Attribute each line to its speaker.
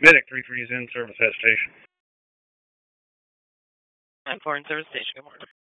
Speaker 1: Medic 33 is in service at station.
Speaker 2: I'm 4 in service station. Good morning.